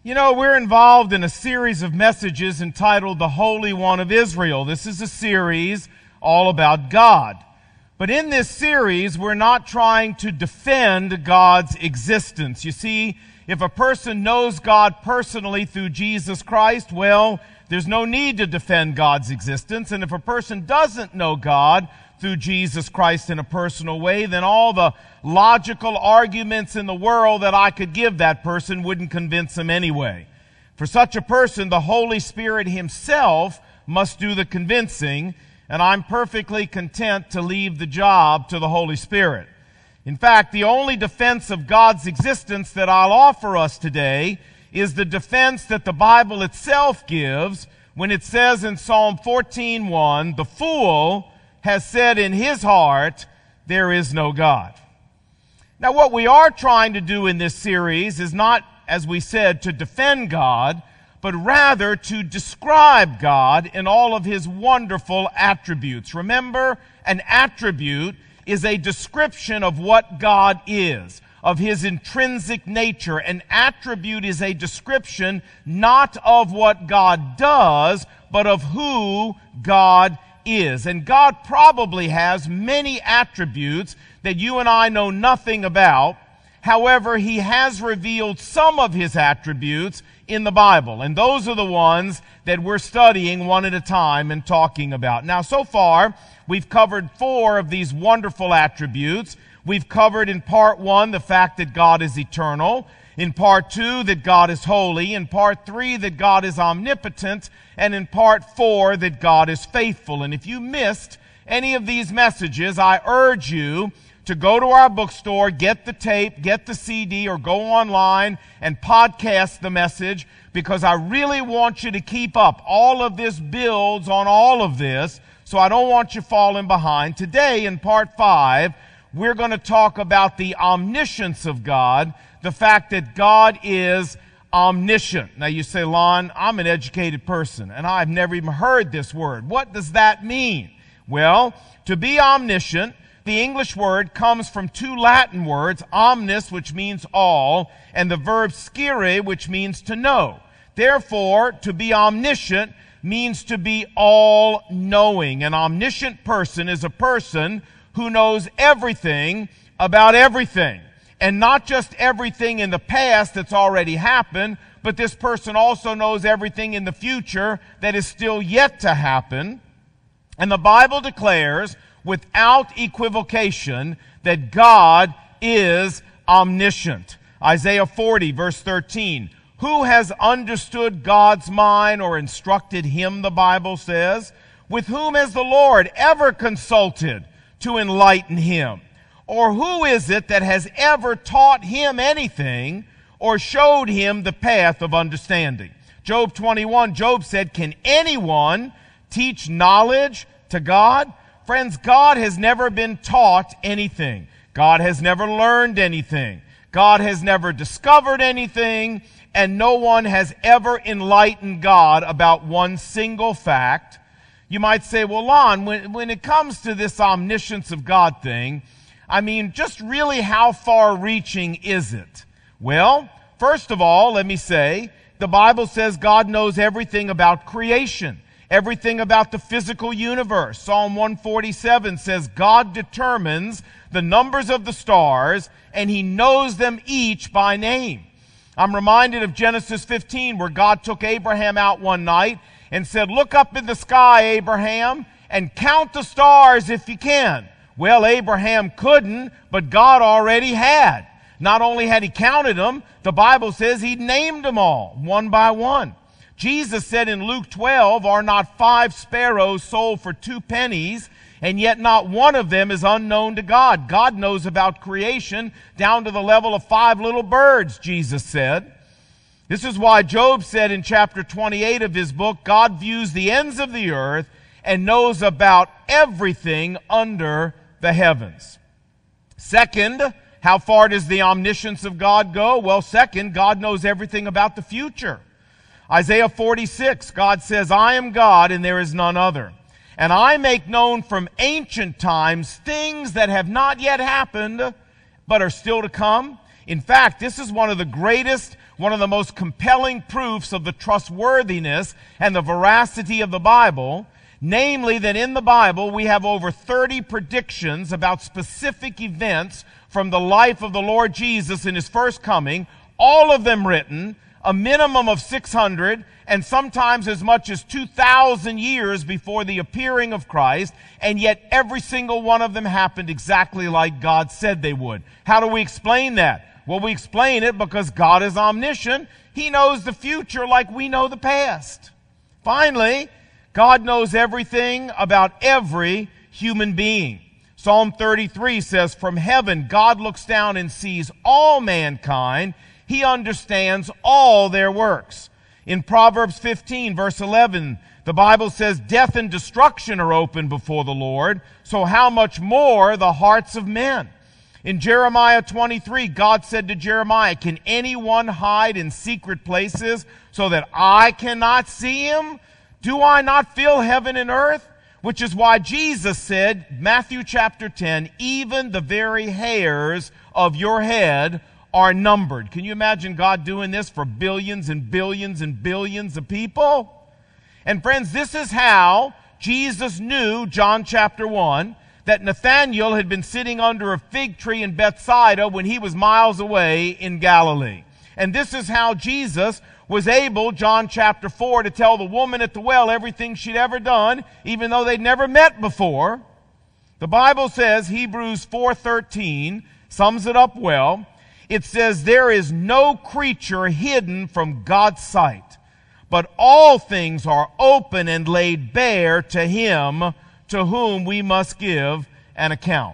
You know, we're involved in a series of messages entitled The Holy One of Israel. This is a series all about God. But in this series, we're not trying to defend God's existence. You see, if a person knows God personally through Jesus Christ, well, there's no need to defend God's existence. And if a person doesn't know God through Jesus Christ in a personal way, then all the logical arguments in the world that I could give that person wouldn't convince him anyway. For such a person, the Holy Spirit himself must do the convincing, and I'm perfectly content to leave the job to the Holy Spirit. In fact, the only defense of God's existence that I'll offer us today is the defense that the Bible itself gives when it says in Psalm 14:1, "The fool has said in his heart, there is no God." Now, what we are trying to do in this series is not, as we said, to defend God, but rather to describe God in all of his wonderful attributes. Remember, an attribute is a description of what God is, of his intrinsic nature. An attribute is a description not of what God does, but of who God is. And God probably has many attributes that you and I know nothing about. However, he has revealed some of his attributes in the Bible. And those are the ones that we're studying one at a time and talking about. Now, so far, we've covered 4 of these wonderful attributes. We've covered in part 1 the fact that God is eternal. In part 2, that God is holy. In part 3, that God is omnipotent. And in part 4, that God is faithful. And if you missed any of these messages, I urge you to go to our bookstore, get the tape, get the CD, or go online and podcast the message, because I really want you to keep up. All of this builds on all of this, so I don't want you falling behind. Today, in part 5, we're going to talk about the omniscience of God, the fact that God is omniscient. Now you say, Lon, I'm an educated person, and I've never even heard this word. What does that mean? Well, to be omniscient, the English word comes from 2 Latin words, omnis, which means all, and the verb scire, which means to know. Therefore, to be omniscient means to be all-knowing. An omniscient person is a person who knows everything about everything. And not just everything in the past that's already happened, but this person also knows everything in the future that is still yet to happen. And the Bible declares without equivocation that God is omniscient. Isaiah 40, verse 13. Who has understood God's mind or instructed him, the Bible says? With whom has the Lord ever consulted to enlighten him? Or who is it that has ever taught him anything or showed him the path of understanding? Job 21, Job said, can anyone teach knowledge to God? Friends, God has never been taught anything. God has never learned anything. God has never discovered anything. And no one has ever enlightened God about one single fact. You might say, well, Lon, when it comes to this omniscience of God thing, I mean, just really how far-reaching is it? Well, first of all, let me say, the Bible says God knows everything about creation, everything about the physical universe. Psalm 147 says God determines the numbers of the stars, and he knows them each by name. I'm reminded of Genesis 15, where God took Abraham out one night and said, look up in the sky, Abraham, and count the stars if you can. Well, Abraham couldn't, but God already had. Not only had he counted them, the Bible says he named them all, one by one. Jesus said in Luke 12, are not 5 sparrows sold for 2 pennies, and yet not one of them is unknown to God. God knows about creation down to the level of 5 little birds, Jesus said. This is why Job said in chapter 28 of his book, God views the ends of the earth and knows about everything under the heavens. Second, how far does the omniscience of God go? Well, second, God knows everything about the future. Isaiah 46, God says, I am God and there is none other. And I make known from ancient times things that have not yet happened, but are still to come. In fact, this is one of the most compelling proofs of the trustworthiness and the veracity of the Bible, namely that in the Bible we have over 30 predictions about specific events from the life of the Lord Jesus in His first coming, all of them written a minimum of 600 and sometimes as much as 2,000 years before the appearing of Christ, and yet every single one of them happened exactly like God said they would. How do we explain that? Well, we explain it because God is omniscient. He knows the future like we know the past. Finally, God knows everything about every human being. Psalm 33 says, "From heaven God looks down and sees all mankind. He understands all their works." In Proverbs 15, verse 11, the Bible says, "Death and destruction are open before the Lord, so how much more the hearts of men?" In Jeremiah 23, God said to Jeremiah, "Can anyone hide in secret places so that I cannot see him? Do I not fill heaven and earth?" Which is why Jesus said, Matthew chapter 10, "Even the very hairs of your head are numbered." Can you imagine God doing this for billions and billions and billions of people? And friends, this is how Jesus knew, John chapter 1, that Nathanael had been sitting under a fig tree in Bethsaida when he was miles away in Galilee. And this is how Jesus was able, John chapter 4, to tell the woman at the well everything she'd ever done, even though they'd never met before. The Bible says, Hebrews 4:13 sums it up well. It says, "There is no creature hidden from God's sight, but all things are open and laid bare to Him to whom we must give an account."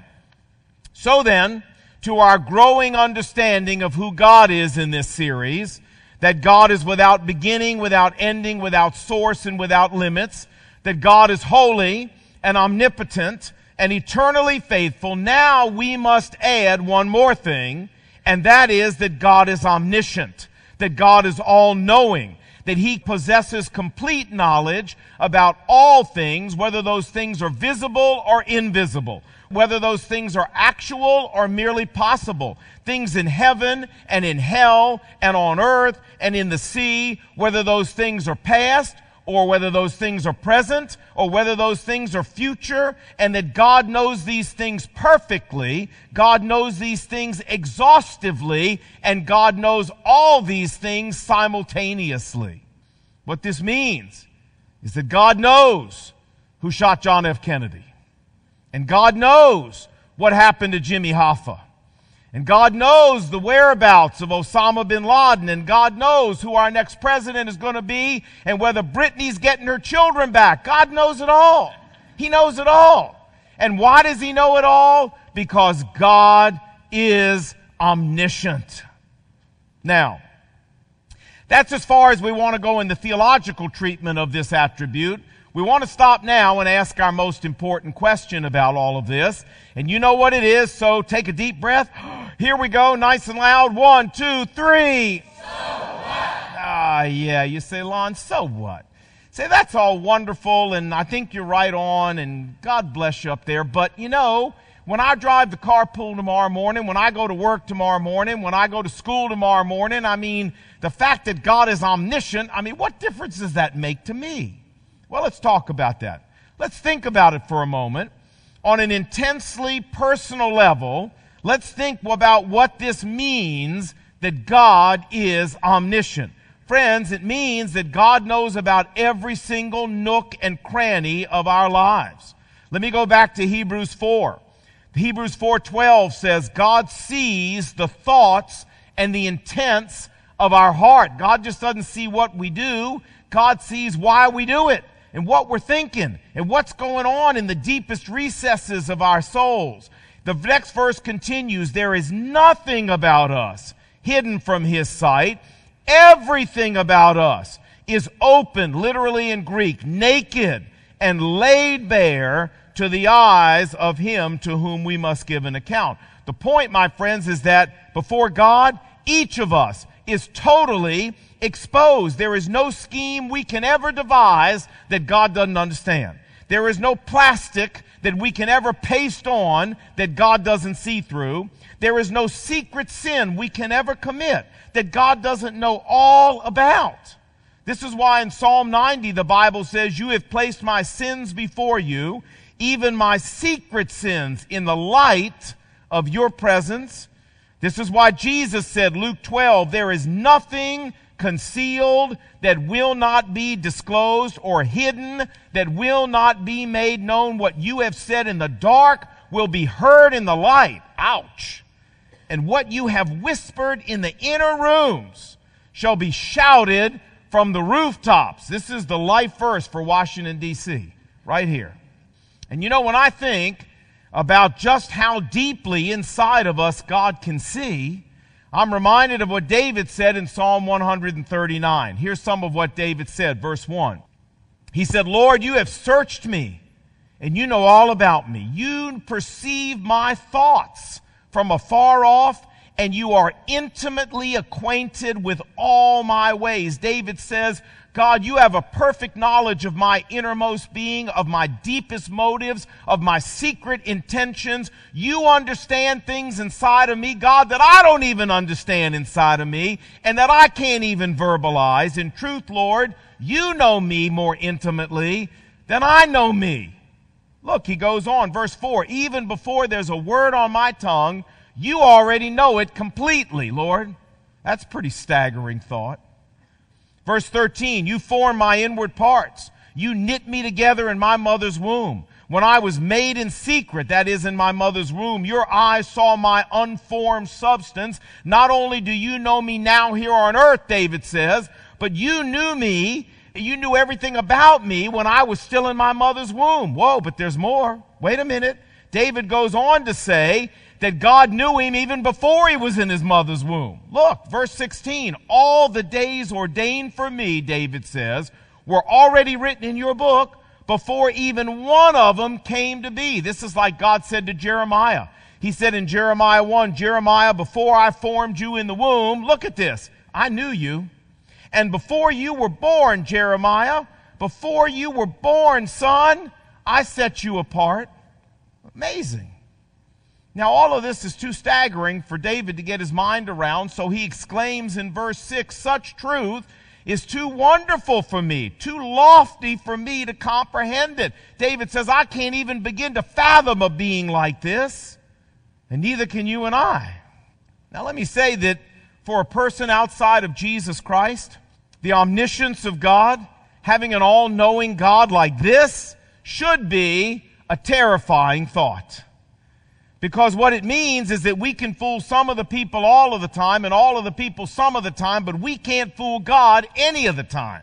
So then, to our growing understanding of who God is in this series, that God is without beginning, without ending, without source, and without limits, that God is holy and omnipotent and eternally faithful, now we must add one more thing, and that is that God is omniscient, that God is all-knowing, that He possesses complete knowledge about all things, whether those things are visible or invisible, whether those things are actual or merely possible, things in heaven and in hell and on earth and in the sea, whether those things are past or whether those things are present, or whether those things are future, and that God knows these things perfectly, God knows these things exhaustively, and God knows all these things simultaneously. What this means is that God knows who shot John F. Kennedy, and God knows what happened to Jimmy Hoffa, and God knows the whereabouts of Osama bin Laden, and God knows who our next president is going to be, and whether Britney's getting her children back. God knows it all. He knows it all. And why does He know it all? Because God is omniscient. Now, that's as far as we want to go in the theological treatment of this attribute. We want to stop now and ask our most important question about all of this. And you know what it is, so take a deep breath. Here we go, nice and loud. 1, 2, 3. So what? Yeah, you say, Lon, so what? Say, that's all wonderful, and I think you're right on, and God bless you up there. But, you know, when I drive the carpool tomorrow morning, when I go to work tomorrow morning, when I go to school tomorrow morning, I mean, the fact that God is omniscient, I mean, what difference does that make to me? Well, let's talk about that. Let's think about it for a moment. On an intensely personal level, let's think about what this means that God is omniscient. Friends, it means that God knows about every single nook and cranny of our lives. Let me go back to Hebrews 4. Hebrews 4:12 says, God sees the thoughts and the intents of our heart. God just doesn't see what we do. God sees why we do it, and what we're thinking, and what's going on in the deepest recesses of our souls. The next verse continues, there is nothing about us hidden from His sight. Everything about us is open, literally in Greek, naked, and laid bare to the eyes of Him to whom we must give an account. The point, my friends, is that before God, each of us is totally exposed. There is no scheme we can ever devise that God doesn't understand. There is no plastic that we can ever paste on that God doesn't see through. There is no secret sin we can ever commit that God doesn't know all about. This is why in Psalm 90 the Bible says, "You have placed my sins before you, even my secret sins, in the light of your presence." This is why Jesus said, Luke 12, "There is nothing concealed that will not be disclosed, or hidden that will not be made known. What you have said in the dark will be heard in the light." Ouch. "And what you have whispered in the inner rooms shall be shouted from the rooftops." This is the life verse for Washington, D.C., right here. And you know, when I think about just how deeply inside of us God can see, I'm reminded of what David said in Psalm 139. Here's some of what David said, verse 1. He said, "Lord, you have searched me, and you know all about me. You perceive my thoughts from afar off, and you are intimately acquainted with all my ways." David says, "God, you have a perfect knowledge of my innermost being, of my deepest motives, of my secret intentions. You understand things inside of me, God, that I don't even understand inside of me, and that I can't even verbalize. In truth, Lord, you know me more intimately than I know me." Look, he goes on, verse 4, "Even before there's a word on my tongue, you already know it completely, Lord." That's a pretty staggering thought. Verse 13, "You formed my inward parts. You knit me together in my mother's womb. When I was made in secret, that is, in my mother's womb, your eyes saw my unformed substance. Not only do you know me now here on earth," David says, "but you knew me, you knew everything about me when I was still in my mother's womb." Whoa, but there's more. Wait a minute. David goes on to say that God knew him even before he was in his mother's womb. Look, verse 16, "All the days ordained for me," David says, "were already written in your book before even one of them came to be." This is like God said to Jeremiah. He said in Jeremiah 1, "Jeremiah, before I formed you in the womb," look at this, "I knew you. And before you were born, Jeremiah, before you were born, son, I set you apart." Amazing. Now, all of this is too staggering for David to get his mind around, so he exclaims in verse 6, "Such truth is too wonderful for me, too lofty for me to comprehend it." David says, "I can't even begin to fathom a being like this, and neither can you and I." Now, let me say that for a person outside of Jesus Christ, the omniscience of God, having an all-knowing God like this, should be a terrifying thought. Because what it means is that we can fool some of the people all of the time, and all of the people some of the time, but we can't fool God any of the time.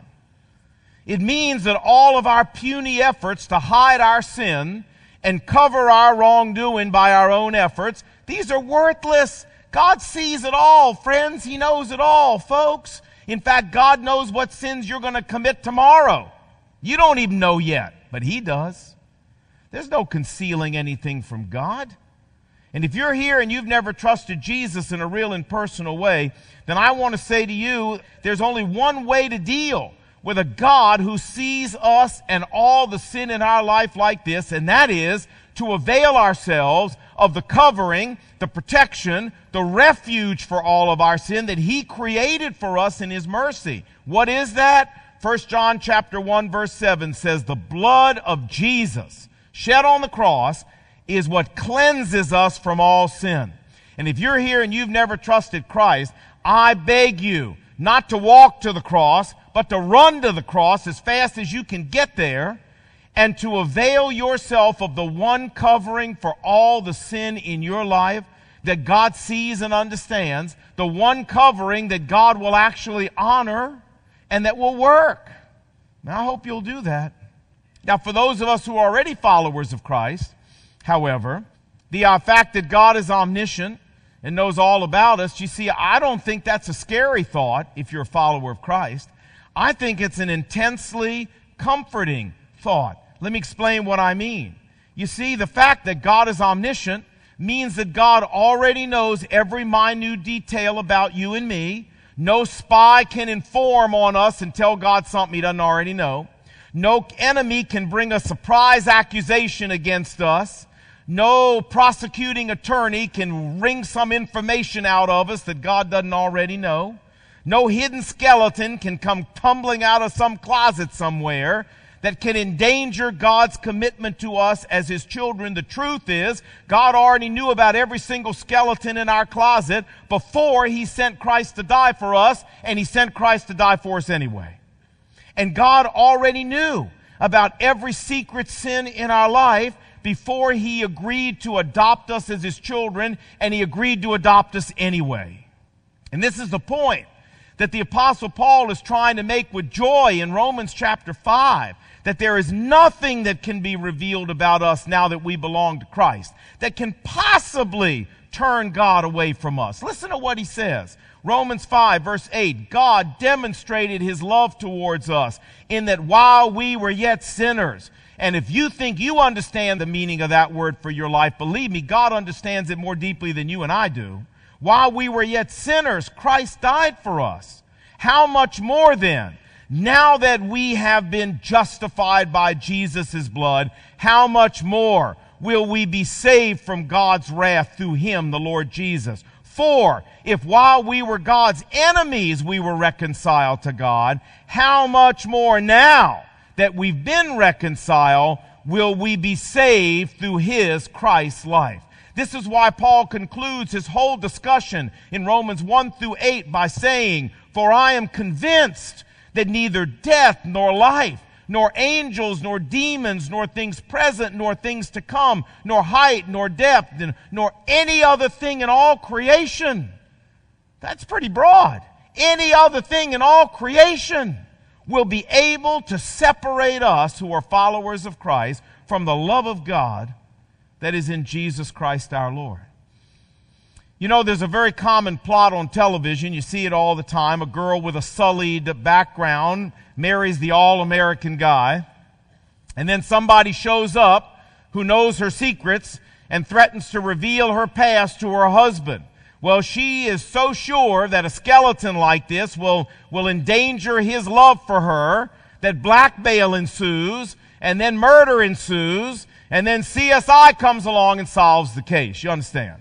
It means that all of our puny efforts to hide our sin and cover our wrongdoing by our own efforts, these are worthless. God sees it all, friends. He knows it all, folks. In fact, God knows what sins you're going to commit tomorrow. You don't even know yet, but He does. There's no concealing anything from God. And if you're here and you've never trusted Jesus in a real and personal way, then I want to say to you, there's only one way to deal with a God who sees us and all the sin in our life like this, and that is to avail ourselves of the covering, the protection, the refuge for all of our sin that He created for us in His mercy. What is that? 1 John chapter 1 verse 7 says, "The blood of Jesus shed on the cross is what cleanses us from all sin." And if you're here and you've never trusted Christ, I beg you not to walk to the cross, but to run to the cross as fast as you can get there, and to avail yourself of the one covering for all the sin in your life that God sees and understands, the one covering that God will actually honor and that will work. Now, I hope you'll do that. Now, for those of us who are already followers of Christ, however, the fact that God is omniscient and knows all about us, you see, I don't think that's a scary thought if you're a follower of Christ. I think it's an intensely comforting thought. Let me explain what I mean. You see, the fact that God is omniscient means that God already knows every minute detail about you and me. No spy can inform on us and tell God something He doesn't already know. No enemy can bring a surprise accusation against us. No prosecuting attorney can wring some information out of us that God doesn't already know. No hidden skeleton can come tumbling out of some closet somewhere that can endanger God's commitment to us as His children. The truth is, God already knew about every single skeleton in our closet before He sent Christ to die for us, and He sent Christ to die for us anyway. And God already knew about every secret sin in our life before He agreed to adopt us as His children, and He agreed to adopt us anyway. And this is the point that the Apostle Paul is trying to make with joy in Romans chapter 5, that there is nothing that can be revealed about us now that we belong to Christ that can possibly turn God away from us. Listen to what he says. Romans 5, verse 8, God demonstrated His love towards us in that while we were yet sinners, and if you think you understand the meaning of that word for your life, believe me, God understands it more deeply than you and I do. While we were yet sinners, Christ died for us. How much more then, now that we have been justified by Jesus' blood, how much more will we be saved from God's wrath through Him, the Lord Jesus? For if while we were God's enemies we were reconciled to God, how much more now that we've been reconciled will we be saved through His, Christ's life? This is why Paul concludes his whole discussion in Romans 1 through 8 by saying, for I am convinced that neither death nor life, nor angels, nor demons, nor things present, nor things to come, nor height, nor depth, nor any other thing in all creation. That's pretty broad. Any other thing in all creation will be able to separate us who are followers of Christ from the love of God that is in Jesus Christ our Lord. You know, there's a very common plot on television. You see it all the time. A girl with a sullied background marries the all-American guy. And then somebody shows up who knows her secrets and threatens to reveal her past to her husband. Well, she is so sure that a skeleton like this will endanger his love for her that blackmail ensues, and then murder ensues, and then CSI comes along and solves the case. You understand?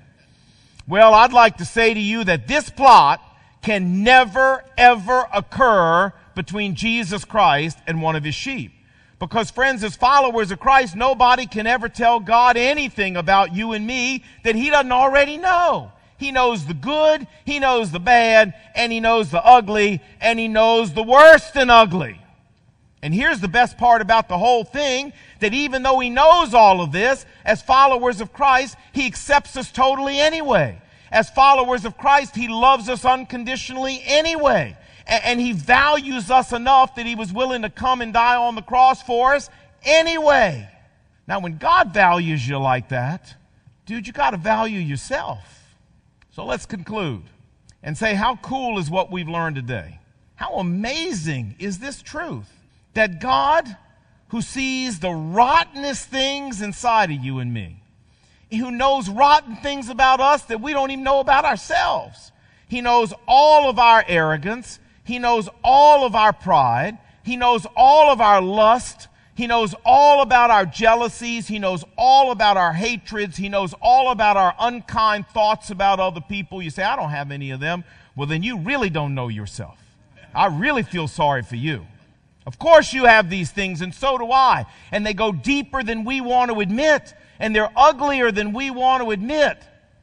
Well, I'd like to say to you that this plot can never, ever occur between Jesus Christ and one of His sheep. Because, friends, as followers of Christ, nobody can ever tell God anything about you and me that He doesn't already know. He knows the good, He knows the bad, and He knows the ugly, and He knows the worse than ugly. And here's the best part about the whole thing, that even though He knows all of this, as followers of Christ, He accepts us totally anyway. As followers of Christ, He loves us unconditionally anyway. And He values us enough that He was willing to come and die on the cross for us anyway. Now, when God values you like that, dude, you got to value yourself. So let's conclude and say, how cool is what we've learned today? How amazing is this truth? That God, who sees the rottenest things inside of you and me, who knows rotten things about us that we don't even know about ourselves. He knows all of our arrogance. He knows all of our pride. He knows all of our lust. He knows all about our jealousies. He knows all about our hatreds. He knows all about our unkind thoughts about other people. You say, I don't have any of them. Well, then you really don't know yourself. I really feel sorry for you. Of course you have these things, and so do I. And they go deeper than we want to admit. And they're uglier than we want to admit.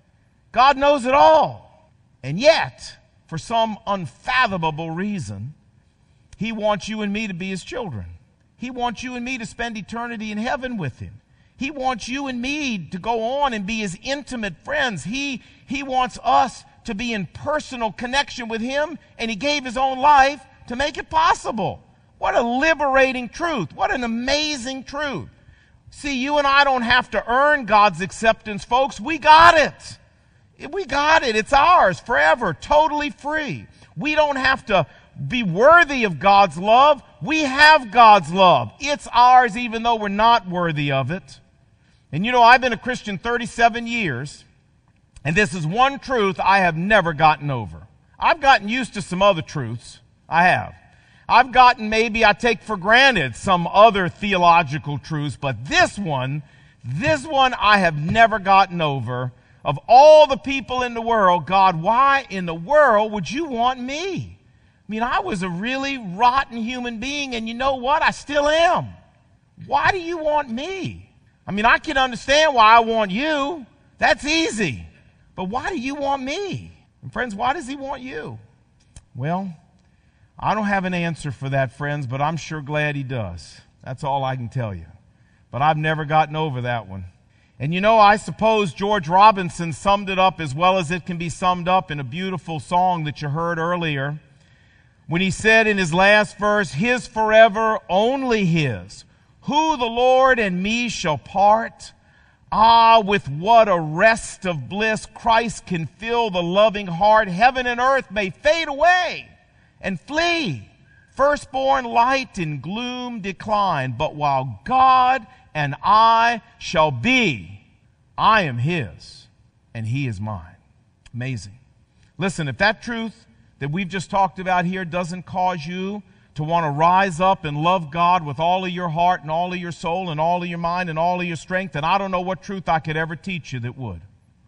God knows it all. And yet, for some unfathomable reason, He wants you and me to be His children. He wants you and me to spend eternity in heaven with Him. He wants you and me to go on and be His intimate friends. He wants us to be in personal connection with Him, and He gave His own life to make it possible. What a liberating truth. What an amazing truth. See, you and I don't have to earn God's acceptance, folks. We got it. We got it. It's ours forever, totally free. We don't have to be worthy of God's love. We have God's love. It's ours even though we're not worthy of it. And you know, I've been a Christian 37 years, and this is one truth I have never gotten over. I've gotten used to some other truths. I have. Maybe I take for granted some other theological truths, but this one I have never gotten over. Of all the people in the world, God, why in the world would you want me? I mean, I was a really rotten human being, and you know what? I still am. Why do you want me? I mean, I can understand why I want you. That's easy. But why do you want me? And friends, why does he want you? Well, I don't have an answer for that, friends, but I'm sure glad he does. That's all I can tell you. But I've never gotten over that one. And you know, I suppose George Robinson summed it up as well as it can be summed up in a beautiful song that you heard earlier, when he said in his last verse, his forever, only his, who the Lord and me shall part. Ah, with what a rest of bliss Christ can fill the loving heart. Heaven and earth may fade away and flee. Firstborn light in gloom decline. But while God and I shall be, I am his and he is mine. Amazing. Listen, if that truth that we've just talked about here doesn't cause you to want to rise up and love God with all of your heart and all of your soul and all of your mind and all of your strength, then I don't know what truth I could ever teach you that would.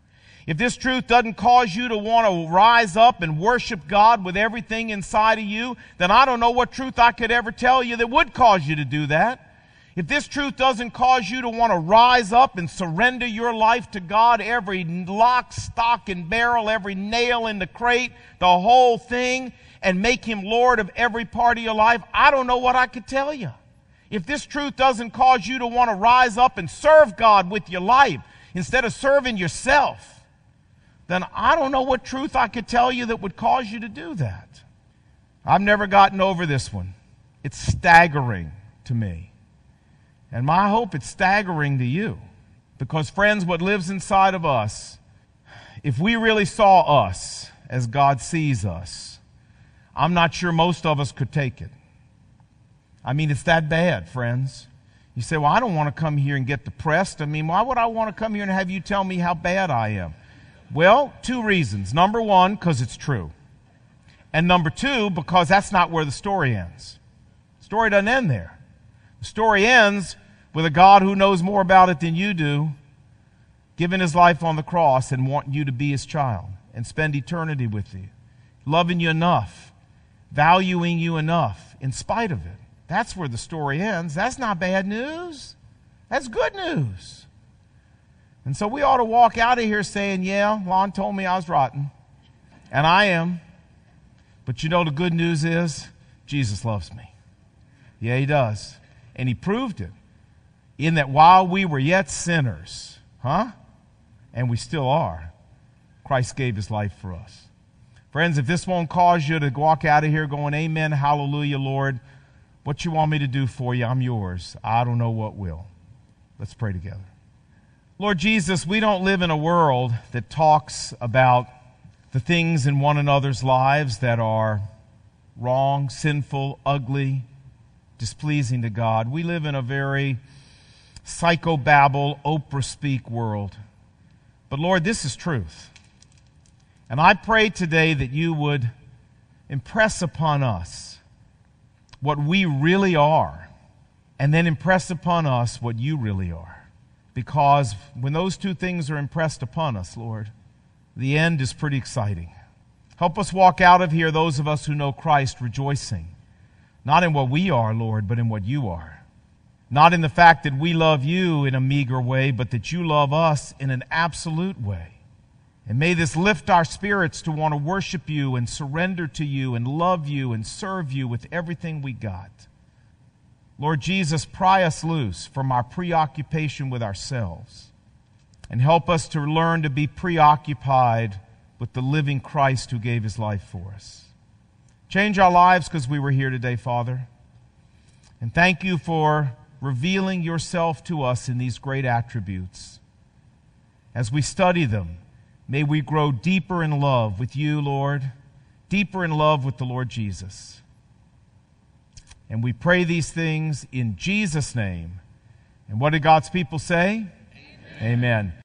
If this truth doesn't cause you to want to rise up and worship God with everything inside of you, then I don't know what truth I could ever tell you that would cause you to do that. If this truth doesn't cause you to want to rise up and surrender your life to God, every lock, stock, and barrel, every nail in the crate, the whole thing, and make him Lord of every part of your life, I don't know what I could tell you. If this truth doesn't cause you to want to rise up and serve God with your life instead of serving yourself, then I don't know what truth I could tell you that would cause you to do that. I've never gotten over this one. It's staggering to me. And I hope it's staggering to you. Because, friends, what lives inside of us, if we really saw us as God sees us, I'm not sure most of us could take it. I mean, it's that bad, friends. You say, well, I don't want to come here and get depressed. I mean, why would I want to come here and have you tell me how bad I am? Well, two reasons. Number one, because it's true. And number two, because that's not where the story ends. The story doesn't end there. The story ends with a God who knows more about it than you do, giving his life on the cross and wanting you to be his child and spend eternity with you, loving you enough, valuing you enough in spite of it. That's where the story ends. That's not bad news. That's good news. And so we ought to walk out of here saying, yeah, Lon told me I was rotten, and I am. But you know the good news is Jesus loves me. Yeah, he does. And he proved it in that while we were yet sinners, and we still are, Christ gave his life for us. Friends, if this won't cause you to walk out of here going, amen, hallelujah, Lord, what you want me to do for you, I'm yours. I don't know what will. Let's pray together. Lord Jesus, we don't live in a world that talks about the things in one another's lives that are wrong, sinful, ugly, displeasing to God. We live in a very psychobabble, Oprah-speak world. But Lord, this is truth. And I pray today that you would impress upon us what we really are, and then impress upon us what you really are. Because when those two things are impressed upon us, Lord, the end is pretty exciting. Help us walk out of here, those of us who know Christ, rejoicing. Not in what we are, Lord, but in what you are. Not in the fact that we love you in a meager way, but that you love us in an absolute way. And may this lift our spirits to want to worship you and surrender to you and love you and serve you with everything we got. Lord Jesus, pry us loose from our preoccupation with ourselves and help us to learn to be preoccupied with the living Christ who gave his life for us. Change our lives because we were here today, Father. And thank you for revealing yourself to us in these great attributes. As we study them, may we grow deeper in love with you, Lord, deeper in love with the Lord Jesus. And we pray these things in Jesus' name. And what did God's people say? Amen. Amen.